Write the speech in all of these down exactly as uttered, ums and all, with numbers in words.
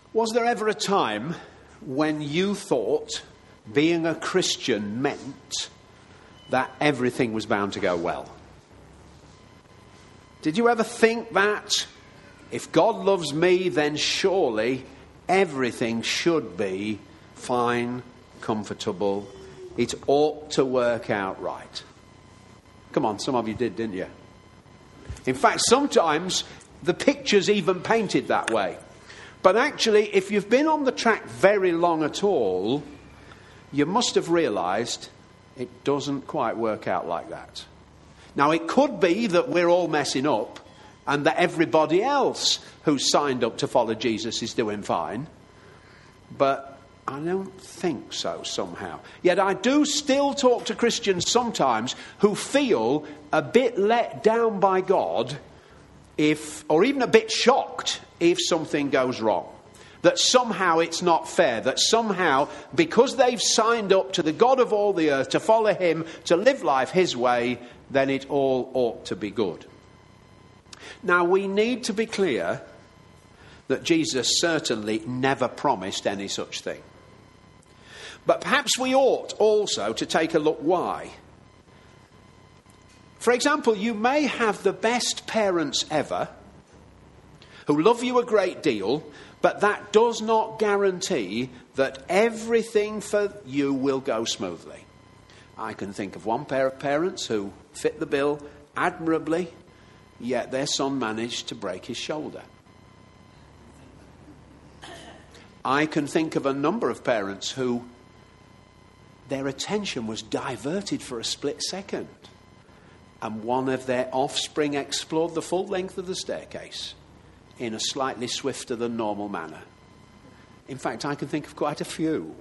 Was there ever a time when you thought being a Christian meant that everything was bound to go well? Did you ever think that if God loves me, then surely everything should be fine, comfortable, it ought to work out right? Come on, some of you did, didn't you? In fact, sometimes the picture's even painted that way. But actually, if you've been on the track very long at all, you must have realised it doesn't quite work out like that. Now, it could be that we're all messing up and that everybody else who's signed up to follow Jesus is doing fine. But I don't think so somehow. Yet I do still talk to Christians sometimes who feel a bit let down by God if, or even a bit shocked if something goes wrong. That somehow it's not fair. That somehow, because they've signed up to the God of all the earth, to follow him, to live life his way, then it all ought to be good. Now, we need to be clear that Jesus certainly never promised any such thing. But perhaps we ought also to take a look why. For example, you may have the best parents ever who love you a great deal, but that does not guarantee that everything for you will go smoothly. I can think of one pair of parents who fit the bill admirably, yet their son managed to break his shoulder. I can think of a number of parents who their attention was diverted for a split second, and one of their offspring explored the full length of the staircase in a slightly swifter than normal manner. In fact, I can think of quite a few.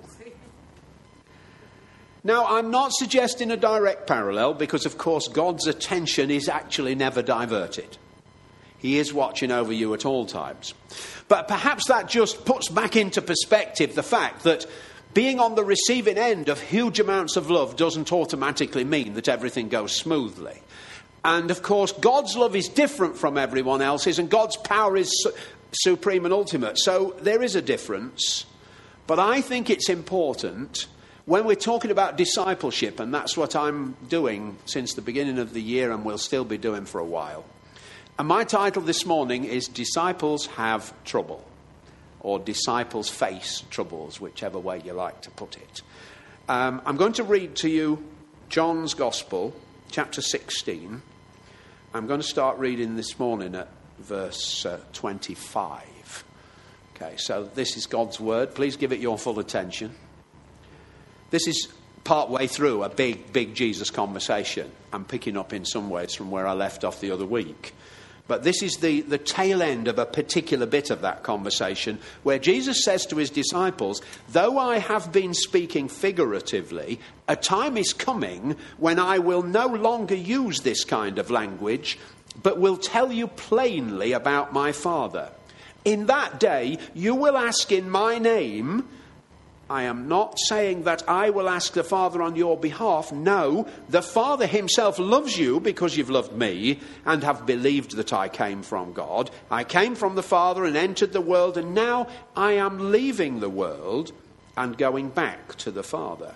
Now, I'm not suggesting a direct parallel because, of course, God's attention is actually never diverted. He is watching over you at all times. But perhaps that just puts back into perspective the fact that being on the receiving end of huge amounts of love doesn't automatically mean that everything goes smoothly. And, of course, God's love is different from everyone else's, and God's power is su- supreme and ultimate. So there is a difference. But I think it's important when we're talking about discipleship, and that's what I'm doing since the beginning of the year and will still be doing for a while. And my title this morning is Disciples Have Trouble, or Disciples Face Troubles, whichever way you like to put it. Um, I'm going to read to you John's Gospel, chapter sixteen. I'm going to start reading this morning at verse uh, twenty-five. Okay, so this is God's word. Please give it your full attention. This is part way through a big, big Jesus conversation. I'm picking up in some ways from where I left off the other week. But this is the, the tail end of a particular bit of that conversation where Jesus says to his disciples, though I have been speaking figuratively, a time is coming when I will no longer use this kind of language, but will tell you plainly about my Father. In that day, you will ask in my name. I am not saying that I will ask the Father on your behalf. No, the Father himself loves you because you've loved me and have believed that I came from God. I came from the Father and entered the world, and now I am leaving the world and going back to the Father.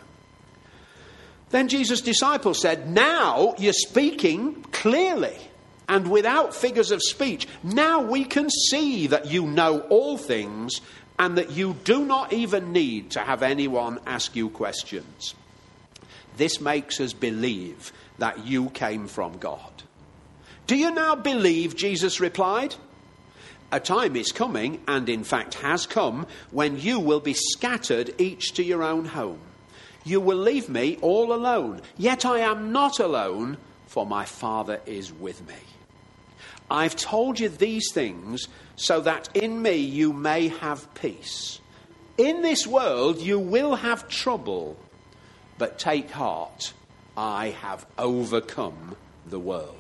Then Jesus' disciples said, now you're speaking clearly and without figures of speech. Now we can see that you know all things and that you do not even need to have anyone ask you questions. This makes us believe that you came from God. Do you now believe? Jesus replied. A time is coming, and in fact has come, when you will be scattered each to your own home. You will leave me all alone. Yet I am not alone, for my Father is with me. I've told you these things so that in me you may have peace. In this world you will have trouble, but take heart, I have overcome the world.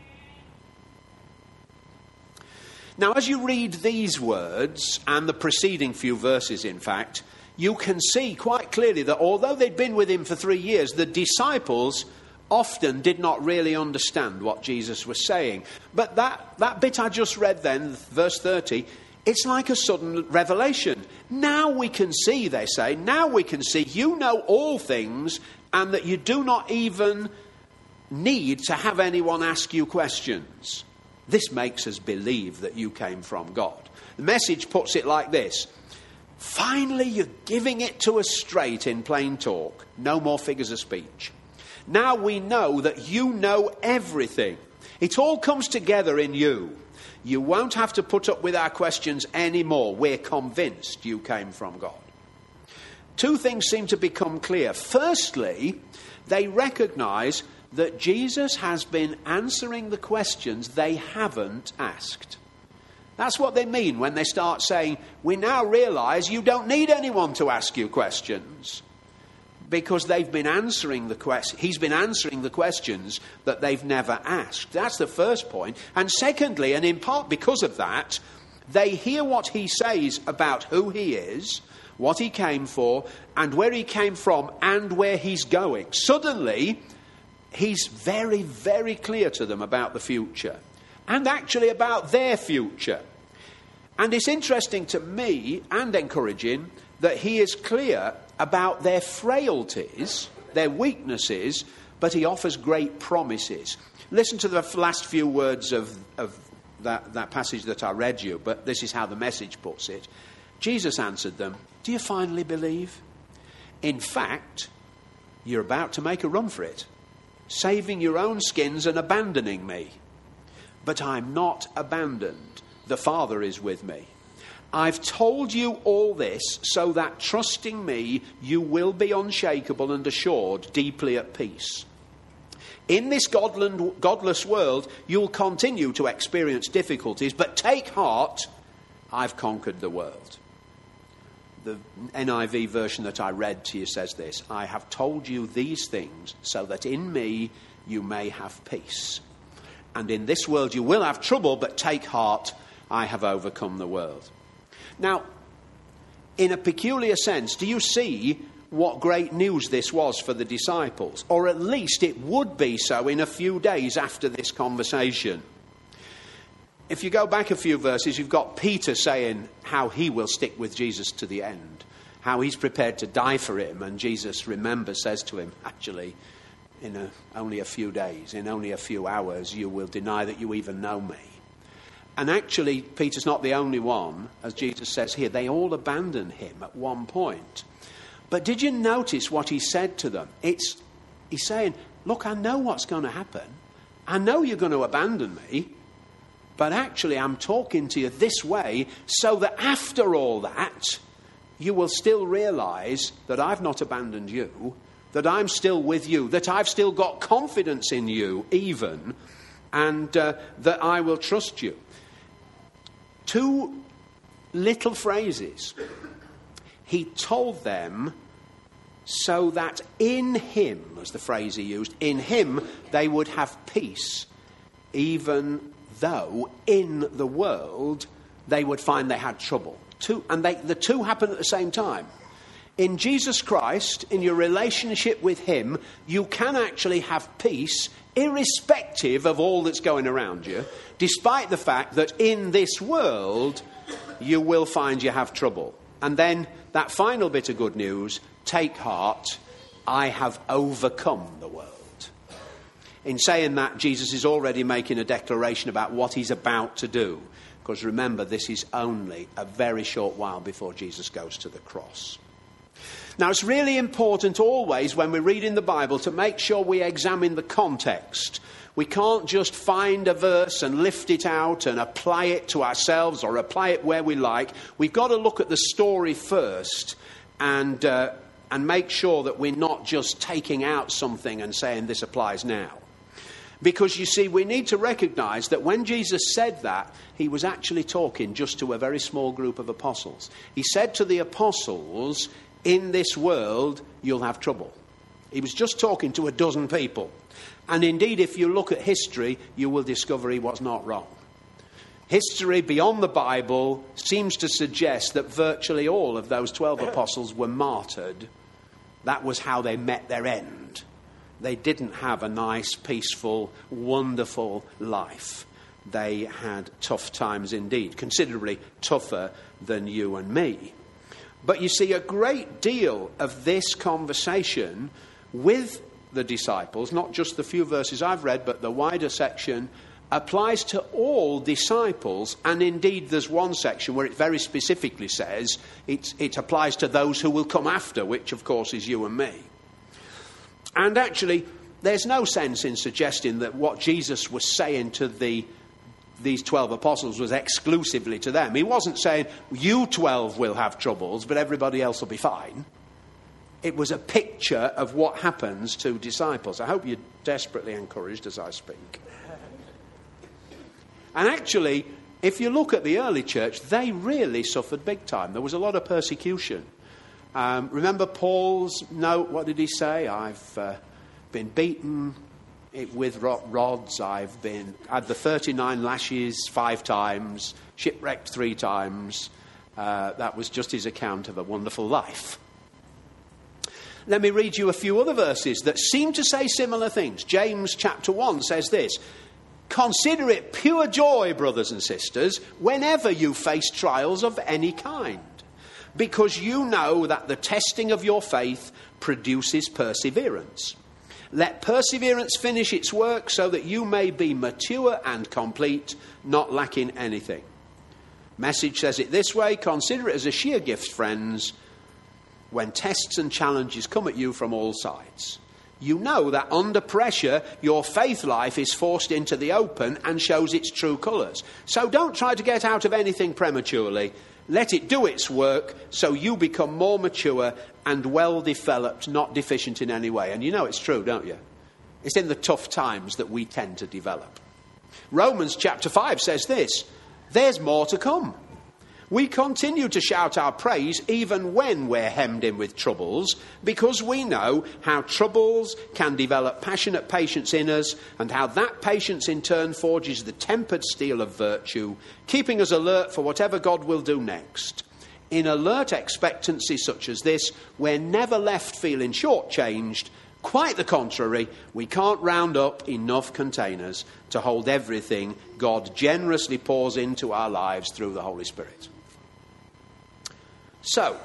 Now, as you read these words, and the preceding few verses, in fact, you can see quite clearly that although they'd been with him for three years, the disciples often did not really understand what Jesus was saying. But that, that bit I just read then, verse thirty, It's like a sudden revelation. Now we can see, they say, now we can see you know all things and that you do not even need to have anyone ask you questions. This makes us believe that you came from God. The Message puts it like this. Finally, you're giving it to us straight in plain talk. No more figures of speech. Now we know that you know everything. It all comes together in you. You won't have to put up with our questions anymore. We're convinced you came from God. Two things seem to become clear. Firstly, they recognize that Jesus has been answering the questions they haven't asked. That's what they mean when they start saying, we now realize you don't need anyone to ask you questions. Because they've been answering the quest- he's been answering the questions that they've never asked. That's the first point. And secondly, and in part because of that, they hear what he says about who he is, what he came for, and where he came from, and where he's going. Suddenly, he's very, very clear to them about the future, and actually about their future. And it's interesting to me, and encouraging, that he is clear about their frailties, their weaknesses, but he offers great promises. Listen to the last few words of, of that, that passage that I read you, but this is how the Message puts it. Jesus answered them, do you finally believe? In fact, you're about to make a run for it, saving your own skins and abandoning me. But I'm not abandoned. The Father is with me. I've told you all this so that trusting me, you will be unshakable and assured, deeply at peace. In this godless world, you'll continue to experience difficulties, but take heart, I've conquered the world. The N I V version that I read to you says this, I have told you these things so that in me you may have peace. And in this world you will have trouble, but take heart, I have overcome the world. Now, in a peculiar sense, do you see what great news this was for the disciples? Or at least it would be so in a few days after this conversation. If you go back a few verses, you've got Peter saying how he will stick with Jesus to the end, how he's prepared to die for him. And Jesus, remember, says to him, actually, in a, only a few days, in only a few hours, you will deny that you even know me. And actually, Peter's not the only one, as Jesus says here. They all abandon him at one point. But did you notice what he said to them? It's, he's saying, look, I know what's going to happen. I know you're going to abandon me. But actually, I'm talking to you this way so that after all that, you will still realize that I've not abandoned you, that I'm still with you, that I've still got confidence in you even, and uh, that I will trust you. Two little phrases. He told them so that in him, was the phrase he used, in him they would have peace, even though in the world they would find they had trouble. Two, and they, the two happen at the same time. In Jesus Christ, in your relationship with him, you can actually have peace irrespective of all that's going around you, despite the fact that in this world you will find you have trouble. And then that final bit of good news, take heart, I have overcome the world. In saying that, Jesus is already making a declaration about what he's about to do. Because remember, this is only a very short while before Jesus goes to the cross. Now, it's really important always when we're reading the Bible to make sure we examine the context. We can't just find a verse and lift it out and apply it to ourselves or apply it where we like. We've got to look at the story first and, uh, and make sure that we're not just taking out something and saying this applies now. Because, you see, we need to recognize that when Jesus said that, he was actually talking just to a very small group of apostles. He said to the apostles, in this world, you'll have trouble. He was just talking to a dozen people. And indeed, if you look at history, you will discover he was not wrong. History beyond the Bible seems to suggest that virtually all of those twelve apostles were martyred. That was how they met their end. They didn't have a nice, peaceful, wonderful life. they had tough times indeed, considerably tougher than you and me. But you see, a great deal of this conversation with the disciples, not just the few verses I've read, but the wider section, applies to all disciples. And indeed, there's one section where it very specifically says it, it applies to those who will come after, which, of course, is you and me. And actually, there's no sense in suggesting that what Jesus was saying to the these twelve apostles was exclusively to them. He wasn't saying, you twelve will have troubles, but everybody else will be fine. It was a picture of what happens to disciples. I hope you're desperately encouraged as I speak. And actually, if you look at the early church, they really suffered big time. There was a lot of persecution. Um, remember Paul's note? What did he say? I've uh, been beaten with rods. I've been had the thirty-nine lashes five times, shipwrecked three times. Uh, that was just his account of a wonderful life. Let me read you a few other verses that seem to say similar things. James chapter one says this: consider it pure joy, brothers and sisters, whenever you face trials of any kind, because you know that the testing of your faith produces perseverance. Let perseverance finish its work so that you may be mature and complete, not lacking anything. Message says it this way: consider it as a sheer gift, friends, when tests and challenges come at you from all sides. You know that under pressure, your faith life is forced into the open and shows its true colours. So don't try to get out of anything prematurely. Let it do its work so you become more mature and well-developed, not deficient in any way. And you know it's true, don't you? It's in the tough times that we tend to develop. Romans chapter five says this: there's more to come. We continue to shout our praise even when we're hemmed in with troubles, because we know how troubles can develop passionate patience in us, and how that patience in turn forges the tempered steel of virtue, keeping us alert for whatever God will do next. In alert expectancy such as this, we're never left feeling shortchanged. Quite the contrary, we can't round up enough containers to hold everything God generously pours into our lives through the Holy Spirit. So,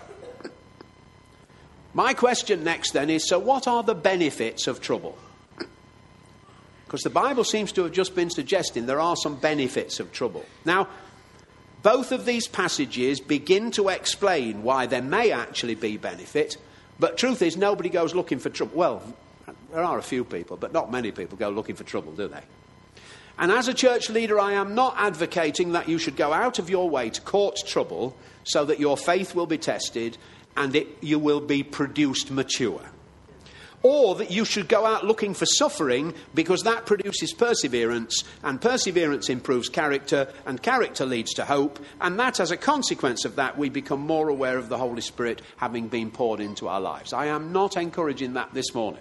my question next then is, so what are the benefits of trouble? Because the Bible seems to have just been suggesting there are some benefits of trouble. Now, both of these passages begin to explain why there may actually be benefit, but truth is nobody goes looking for trouble. Well, there are a few people, but not many people go looking for trouble, do they? And as a church leader, I am not advocating that you should go out of your way to court trouble so that your faith will be tested and it, you will be produced mature. Or that you should go out looking for suffering because that produces perseverance, and perseverance improves character, and character leads to hope, and that as a consequence of that we become more aware of the Holy Spirit having been poured into our lives. I am not encouraging that this morning,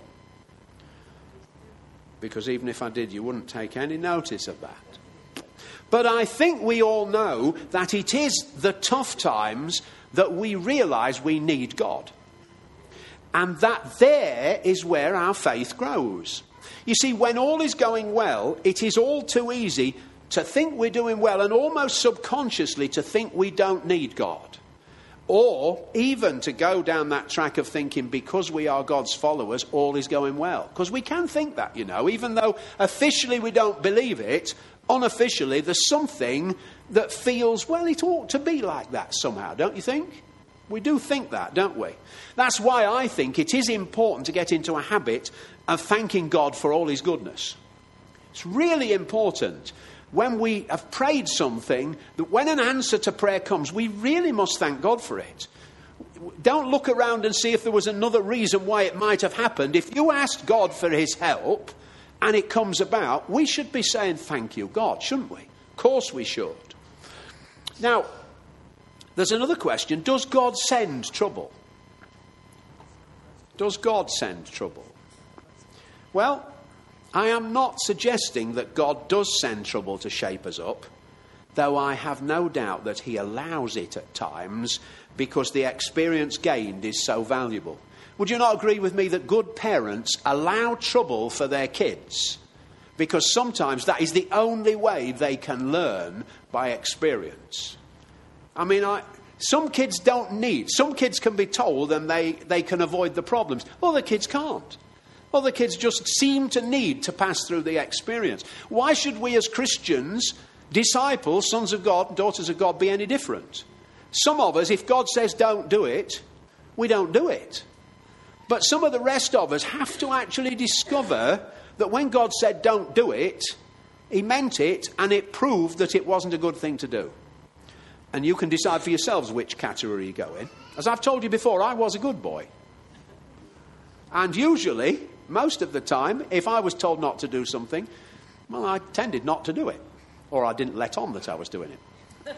because even if I did, you wouldn't take any notice of that. But I think we all know that it is the tough times that we realise we need God. And that there is where our faith grows. You see, when all is going well, it is all too easy to think we're doing well and almost subconsciously to think we don't need God. Or even to go down that track of thinking because we are God's followers, all is going well. Because we can think that, you know, even though officially we don't believe it, unofficially there's something that feels, well, it ought to be like that somehow, don't you think? We do think that, don't we? That's why I think it is important to get into a habit of thanking God for all his goodness. It's really important when we have prayed something that when an answer to prayer comes, we really must thank God for it. Don't look around and see if there was another reason why it might have happened. If you asked God for his help and it comes about, we should be saying thank you, God, shouldn't we? Of course we should. Now, there's another question. Does God send trouble? Does God send trouble? Well, I am not suggesting that God does send trouble to shape us up, though I have no doubt that he allows it at times because the experience gained is so valuable. Would you not agree with me that good parents allow trouble for their kids because sometimes that is the only way they can learn by experience. I mean, I, some kids don't need, some kids can be told and they, they can avoid the problems. Other kids can't. Other kids just seem to need to pass through the experience. Why should we as Christians, disciples, sons of God, daughters of God, be any different? Some of us, if God says don't do it, we don't do it. But some of the rest of us have to actually discover that when God said don't do it, he meant it, and it proved that it wasn't a good thing to do. And you can decide for yourselves which category you go in. As I've told you before, I was a good boy. And usually, most of the time, if I was told not to do something, well, I tended not to do it. Or I didn't let on that I was doing it.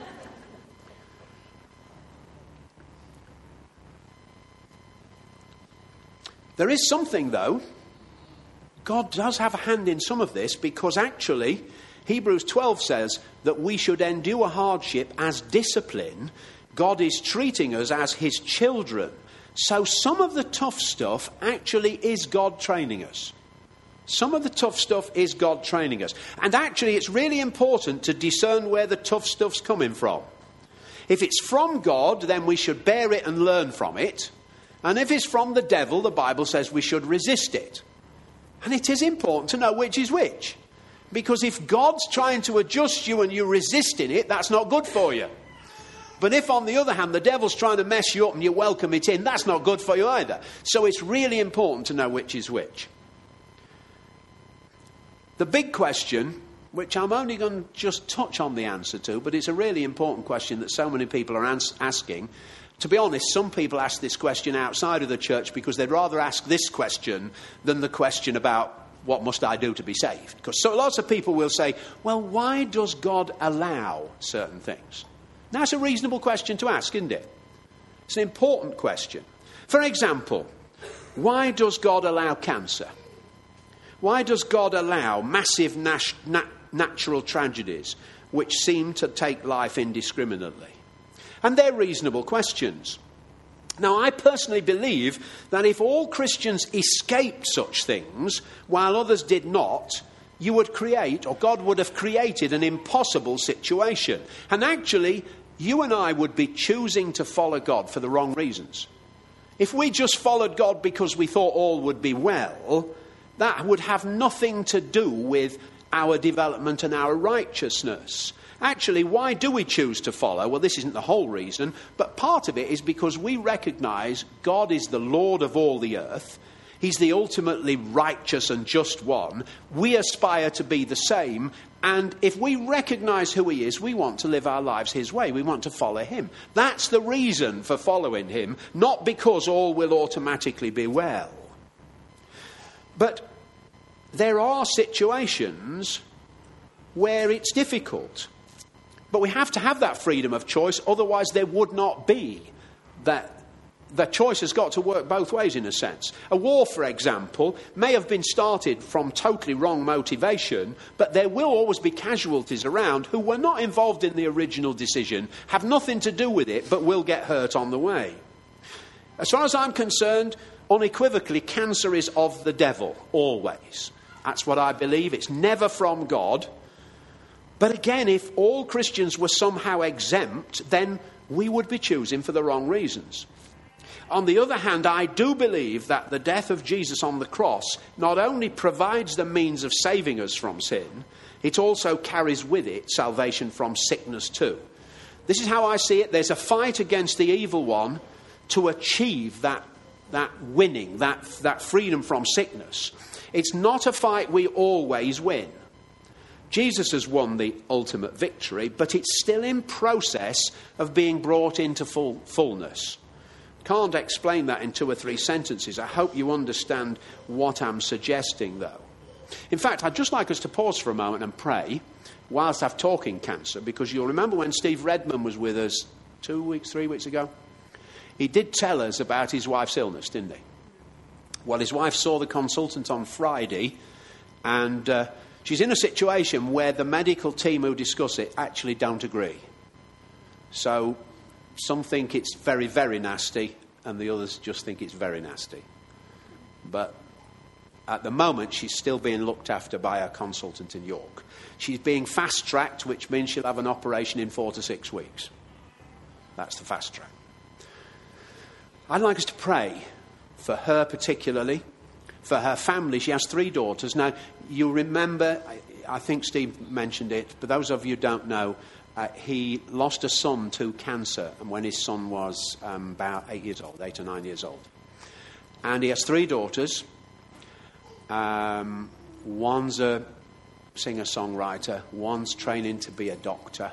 There is something, though. God does have a hand in some of this, because actually Hebrews twelve says that we should endure hardship as discipline. God is treating us as his children. So some of the tough stuff actually is God training us. Some of the tough stuff is God training us. And actually it's really important to discern where the tough stuff's coming from. If it's from God, then we should bear it and learn from it. And if it's from the devil, the Bible says we should resist it. And it is important to know which is which. Because if God's trying to adjust you and you're resisting it, that's not good for you. But if, on the other hand, the devil's trying to mess you up and you welcome it in, that's not good for you either. So it's really important to know which is which. The big question, which I'm only going to just touch on the answer to, but it's a really important question that so many people are ans- asking. To be honest, some people ask this question outside of the church because they'd rather ask this question than the question about what must I do to be saved. Because so lots of people will say, well, why does God allow certain things? Now, that's a reasonable question to ask, isn't it? It's an important question. For example, why does God allow cancer? Why does God allow massive nat- nat- natural tragedies which seem to take life indiscriminately? And they're reasonable questions. Now, I personally believe that if all Christians escaped such things, while others did not, you would create, or God would have created, an impossible situation. And actually, you and I would be choosing to follow God for the wrong reasons. If we just followed God because we thought all would be well, that would have nothing to do with our development and our righteousness. Actually, why do we choose to follow? Well, this isn't the whole reason, but part of it is because we recognise God is the Lord of all the earth. He's the ultimately righteous and just one. We aspire to be the same. And if we recognise who he is, we want to live our lives his way. We want to follow him. That's the reason for following him, not because all will automatically be well. But there are situations where it's difficult. But we have to have that freedom of choice, otherwise there would not be that. The choice has got to work both ways, in a sense. A war, for example, may have been started from totally wrong motivation, but there will always be casualties around who were not involved in the original decision, have nothing to do with it, but will get hurt on the way. As far as I'm concerned, unequivocally, cancer is of the devil, always. That's what I believe. It's never from God. But again, if all Christians were somehow exempt, then we would be choosing for the wrong reasons. On the other hand, I do believe that the death of Jesus on the cross not only provides the means of saving us from sin, it also carries with it salvation from sickness too. This is how I see it. There's a fight against the evil one to achieve that, that winning, that, that freedom from sickness. It's not a fight we always win. Jesus has won the ultimate victory, but it's still in process of being brought into full, fullness. Can't explain that in two or three sentences. I hope you understand what I'm suggesting, though. In fact, I'd just like us to pause for a moment and pray whilst I'm talking cancer, because you'll remember when Steve Redman was with us two weeks, three weeks ago, he did tell us about his wife's illness, didn't he? Well, his wife saw the consultant on Friday, and uh, she's in a situation where the medical team who discuss it actually don't agree. So some think it's very, very nasty, and the others just think it's very nasty. But At the moment, she's still being looked after by a consultant in York. She's being fast-tracked, which means she'll have an operation in four to six weeks. That's the fast track. I'd like us to pray for her particularly, for her family. She has three daughters. Now, you remember, I think Steve mentioned it, but those of you who don't know, uh, he lost a son to cancer, and when his son was um, about eight years old, eight or nine years old. And he has three daughters. Um, one's a singer-songwriter, one's training to be a doctor,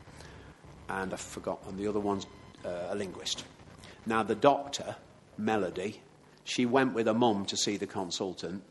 and I've forgotten, the other one's uh, a linguist. Now, the doctor, Melody, she went with her mum to see the consultant.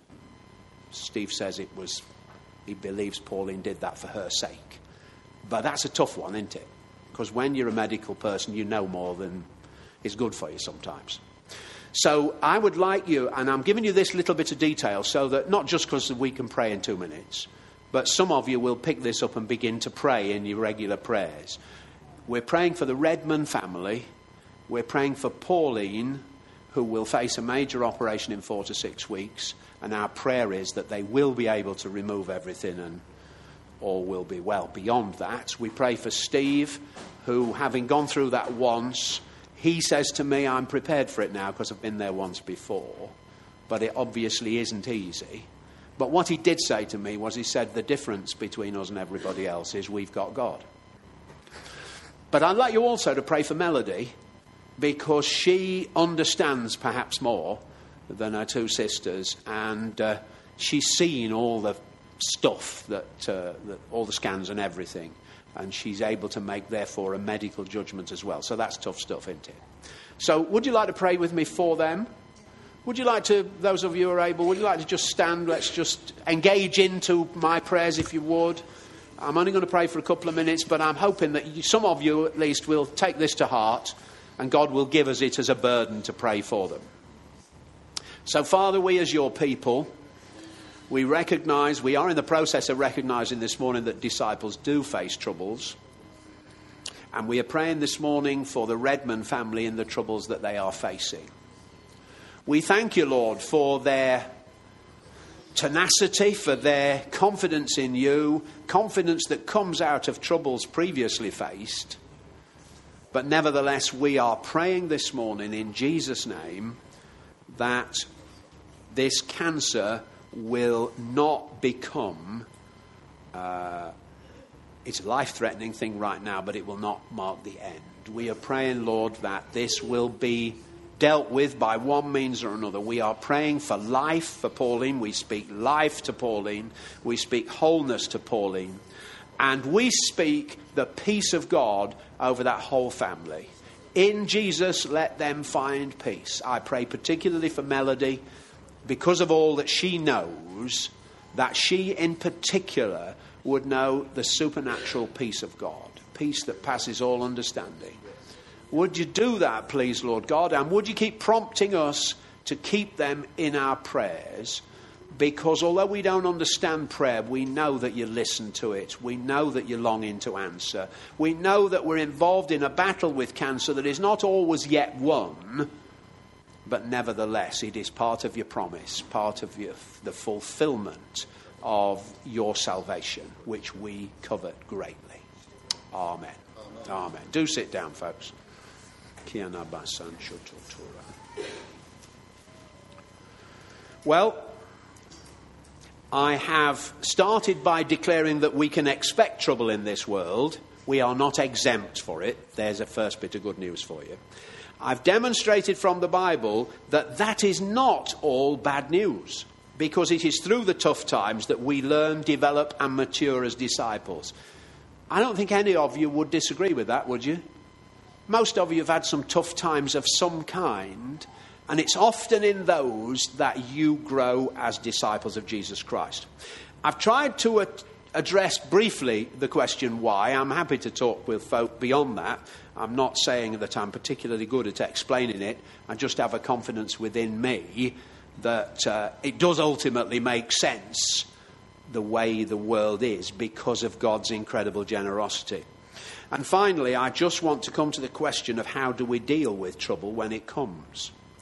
Steve says it was, he believes Pauline did that for her sake. But that's a tough one, isn't it? Because when you're a medical person, you know more than is good for you sometimes. So I would like you, and I'm giving you this little bit of detail so that not just because we can pray in two minutes, but some of you will pick this up and begin to pray in your regular prayers. We're praying for the Redmond family. We're praying for Pauline, who will face a major operation in four to six weeks. And our prayer is that they will be able to remove everything and all will be well. Beyond that, we pray for Steve, who, having gone through that once, he says to me, I'm prepared for it now because I've been there once before. But it obviously isn't easy. But what he did say to me was, he said, the difference between us and everybody else is we've got God. But I'd like you also to pray for Melody, because she understands perhaps more than her two sisters, and uh, she's seen all the stuff, that, uh, that all the scans and everything, and she's able to make, therefore, a medical judgment as well. So that's tough stuff, isn't it? So would you like to pray with me for them? Would you like to, those of you who are able, would you like to just stand? Let's just engage into my prayers, if you would. I'm only going to pray for a couple of minutes, but I'm hoping that you, some of you at least will take this to heart, and God will give us it as a burden to pray for them. So, Father, we as your people, we recognise, we are in the process of recognising this morning that disciples do face troubles. And we are praying this morning for the Redmond family and the troubles that they are facing. We thank you, Lord, for their tenacity, for their confidence in you, confidence that comes out of troubles previously faced. But nevertheless, we are praying this morning in Jesus' name that this cancer will not become, uh, it's a life-threatening thing right now, but it will not mark the end. We are praying, Lord, that this will be dealt with by one means or another. We are praying for life for Pauline. We speak life to Pauline. We speak wholeness to Pauline. And we speak the peace of God over that whole family. In Jesus, let them find peace. I pray particularly for Melody, because of all that she knows, that she in particular would know the supernatural peace of God, peace that passes all understanding. Would you do that, please, Lord God? And would you keep prompting us to keep them in our prayers? Because although we don't understand prayer, we know that you listen to it. We know that you're longing to answer. We know that we're involved in a battle with cancer that is not always yet won, but nevertheless it is part of your promise, part of your, the fulfillment of your salvation, which we covet greatly. Amen. Amen. Amen. Do sit down, folks. Well, I have started by declaring that we can expect trouble in this world. We are not exempt for it. There's a first bit of good news for you. I've demonstrated from the Bible that that is not all bad news, because it is through the tough times that we learn, develop and mature as disciples. I don't think any of you would disagree with that, would you? Most of you have had some tough times of some kind, and it's often in those that you grow as disciples of Jesus Christ. I've tried to ad- address briefly the question why. I'm happy to talk with folk beyond that. I'm not saying that I'm particularly good at explaining it. I just have a confidence within me that uh, it does ultimately make sense the way the world is because of God's incredible generosity. And finally, I just want to come to the question of how do we deal with trouble when it comes.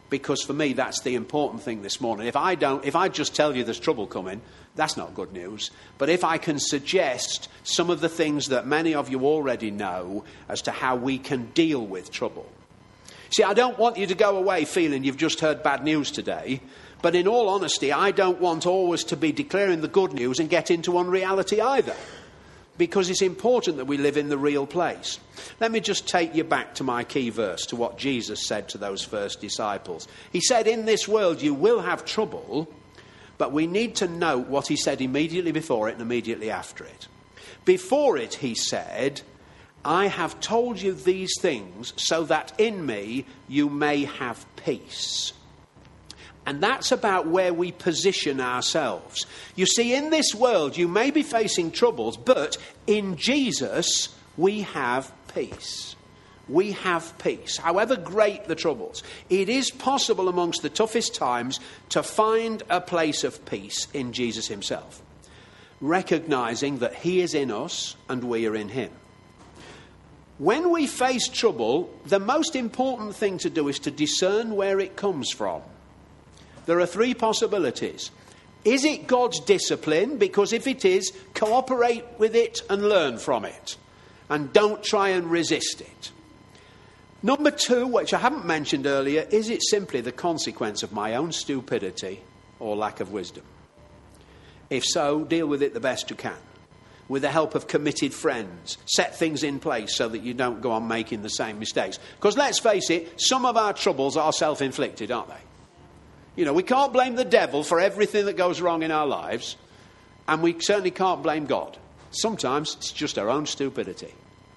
Because for me, that's the important thing this morning. If I don't, if I just tell you there's trouble coming, that's not good news. But if I can suggest some of the things that many of you already know as to how we can deal with trouble. See, I don't want you to go away feeling you've just heard bad news today. But in all honesty, I don't want always to be declaring the good news and get into unreality either. Because it's important that we live in the real place. Let me just take you back to my key verse, to what Jesus said to those first disciples. He said, in this world you will have trouble, but we need to note what he said immediately before it and immediately after it. Before it, he said, I have told you these things so that in me you may have peace. And that's about where we position ourselves. You see, in this world, you may be facing troubles, but in Jesus, we have peace. We have peace, however great the troubles. It is possible amongst the toughest times to find a place of peace in Jesus himself, recognizing that he is in us and we are in him. When we face trouble, the most important thing to do is to discern where it comes from. There are three possibilities. Is it God's discipline? Because if it is, cooperate with it and learn from it. And don't try and resist it. Number two, which I haven't mentioned earlier, is it simply the consequence of my own stupidity or lack of wisdom? If so, deal with it the best you can. With the help of committed friends, set things in place so that you don't go on making the same mistakes. Because let's face it, some of our troubles are self-inflicted, aren't they? You know, we can't blame the devil for everything that goes wrong in our lives, and we certainly can't blame God. Sometimes it's just our own stupidity.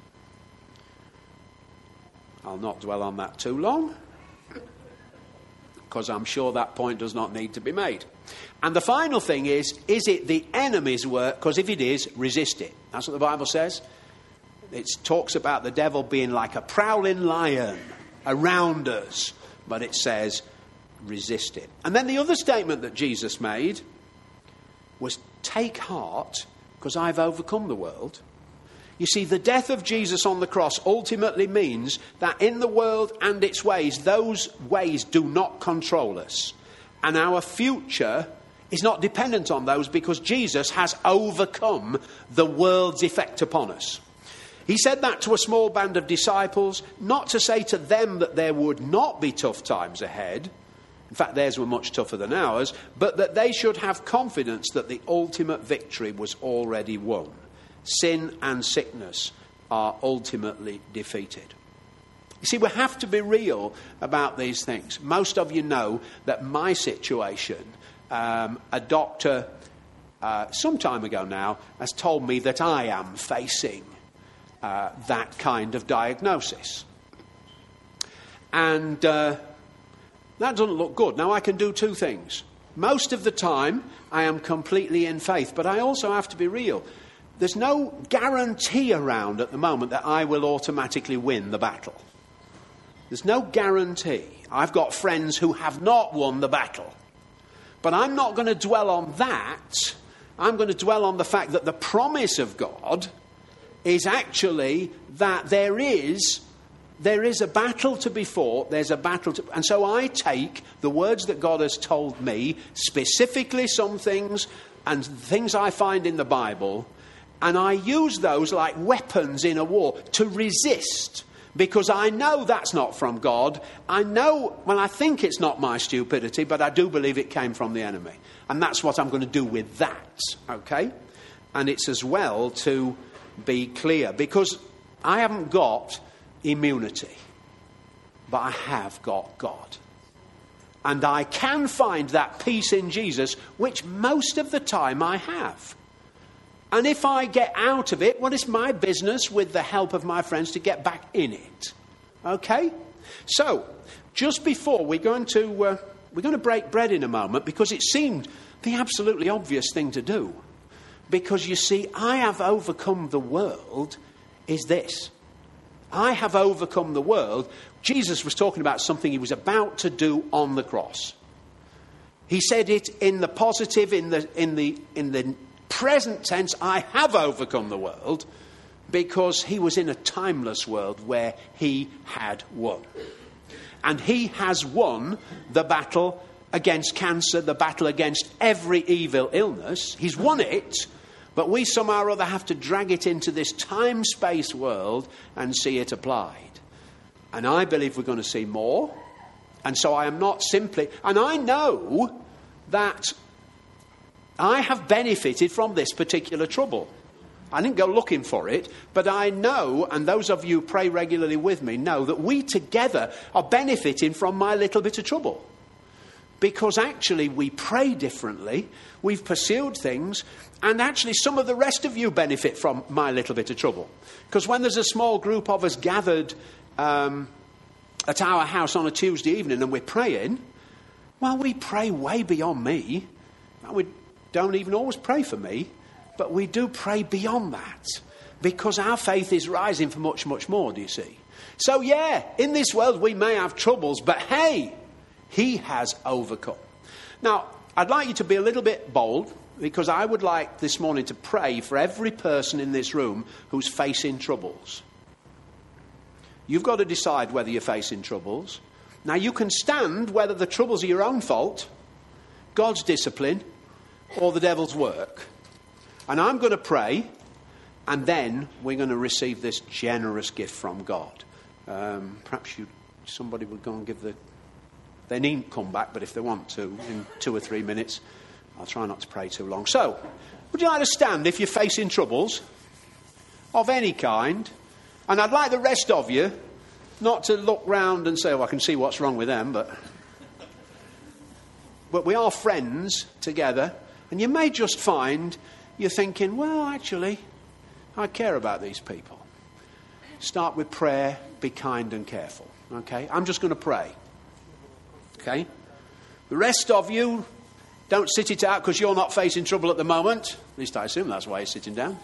I'll not dwell on that too long, because I'm sure that point does not need to be made. And the final thing is, is it the enemy's work? Because if it is, resist it. That's what the Bible says. It talks about the devil being like a prowling lion around us, but it says, resist it. And then the other statement that Jesus made was, take heart, because I've overcome the world. You see, the death of Jesus on the cross ultimately means that in the world and its ways, those ways do not control us. And our future is not dependent on those, because Jesus has overcome the world's effect upon us. He said that to a small band of disciples, not to say to them that there would not be tough times ahead. In fact, theirs were much tougher than ours, but that they should have confidence that the ultimate victory was already won. Sin and sickness are ultimately defeated. You see, we have to be real about these things. Most of you know that my situation, um, a doctor uh, some time ago now has told me that I am facing uh, that kind of diagnosis. And Uh, That doesn't look good. Now, I can do two things. Most of the time, I am completely in faith. But I also have to be real. There's no guarantee around at the moment that I will automatically win the battle. There's no guarantee. I've got friends who have not won the battle. But I'm not going to dwell on that. I'm going to dwell on the fact that the promise of God is actually that there is... There is a battle to be fought. There's a battle to... And so I take the words that God has told me, specifically some things and things I find in the Bible, and I use those like weapons in a war to resist, because I know that's not from God. I know, well, I think it's not my stupidity, but I do believe it came from the enemy. And that's what I'm going to do with that, okay? And it's as well to be clear, because I haven't got immunity, but I have got God. And I can find that peace in Jesus, which most of the time I have. And if I get out of it, well, it's my business with the help of my friends to get back in it. Okay? So, just before we're going to uh, we're going to break bread in a moment, because it seemed the absolutely obvious thing to do. Because you see, I have overcome the world is this. I have overcome the world. Jesus was talking about something he was about to do on the cross. He said it in the positive, in the in the in the present tense. I have overcome the world, because he was in a timeless world where he had won. And he has won the battle against cancer, the battle against every evil illness. He's won it, but we somehow or other have to drag it into this time-space world and see it applied. And I believe we're going to see more. And so I am not simply... And I know that I have benefited from this particular trouble. I didn't go looking for it, but I know, and those of you who pray regularly with me know, that we together are benefiting from my little bit of trouble. Because actually we pray differently, we've pursued things, and actually some of the rest of you benefit from my little bit of trouble. Because when there's a small group of us gathered um, at our house on a Tuesday evening and we're praying, well, we pray way beyond me. We don't even always pray for me. But we do pray beyond that, because our faith is rising for much, much more, do you see? So, yeah, in this world we may have troubles, but hey, he has overcome. Now, I'd like you to be a little bit bold, because I would like this morning to pray for every person in this room who's facing troubles. You've got to decide whether you're facing troubles. Now, you can stand whether the troubles are your own fault, God's discipline, or the devil's work. And I'm going to pray, and then we're going to receive this generous gift from God. Um, perhaps you, somebody would go and give the... They needn't come back, but if they want to, in two or three minutes, I'll try not to pray too long. So, would you like to stand if you're facing troubles of any kind? And I'd like the rest of you not to look round and say, oh, I can see what's wrong with them, but... But we are friends together, and you may just find... You're thinking, well, actually, I care about these people. Start with prayer, be kind and careful. Okay? I'm just going to pray. Okay? The rest of you, don't sit it out because you're not facing trouble at the moment. At least I assume that's why you're sitting down.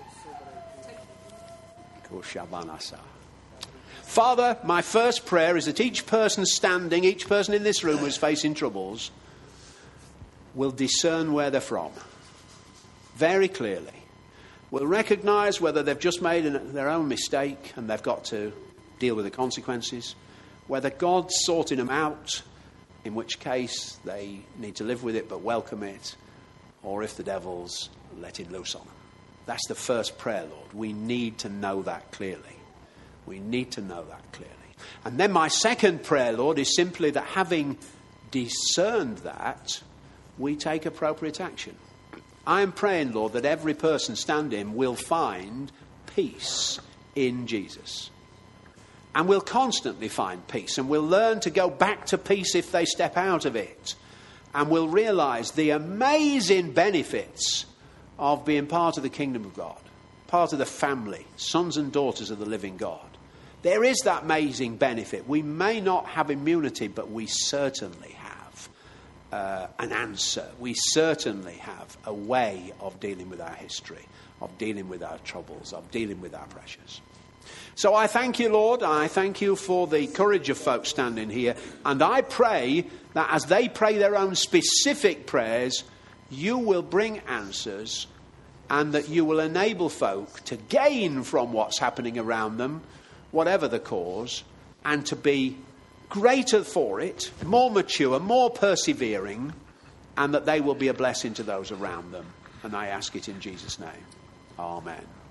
Father, my first prayer is that each person standing, each person in this room who's facing troubles, will discern where they're from. Very clearly. Will recognise whether they've just made an, their own mistake and they've got to deal with the consequences, whether God's sorting them out, in which case they need to live with it but welcome it, or if the devil's letting loose on them. That's the first prayer, Lord. We need to know that clearly. We need to know that clearly. And then my second prayer, Lord, is simply that having discerned that, we take appropriate action. I am praying, Lord, that every person standing will find peace in Jesus. And will constantly find peace. And will learn to go back to peace if they step out of it. And will realise the amazing benefits of being part of the kingdom of God. Part of the family. Sons and daughters of the living God. There is that amazing benefit. We may not have immunity, but we certainly have. Uh, an answer. We certainly have a way of dealing with our history, of dealing with our troubles, of dealing with our pressures. So I thank you, Lord. I thank you for the courage of folks standing here. And I pray that as they pray their own specific prayers, you will bring answers and that you will enable folk to gain from what's happening around them, whatever the cause, and to be greater for it, more mature, more persevering, and that they will be a blessing to those around them. And I ask it in Jesus' name. Amen.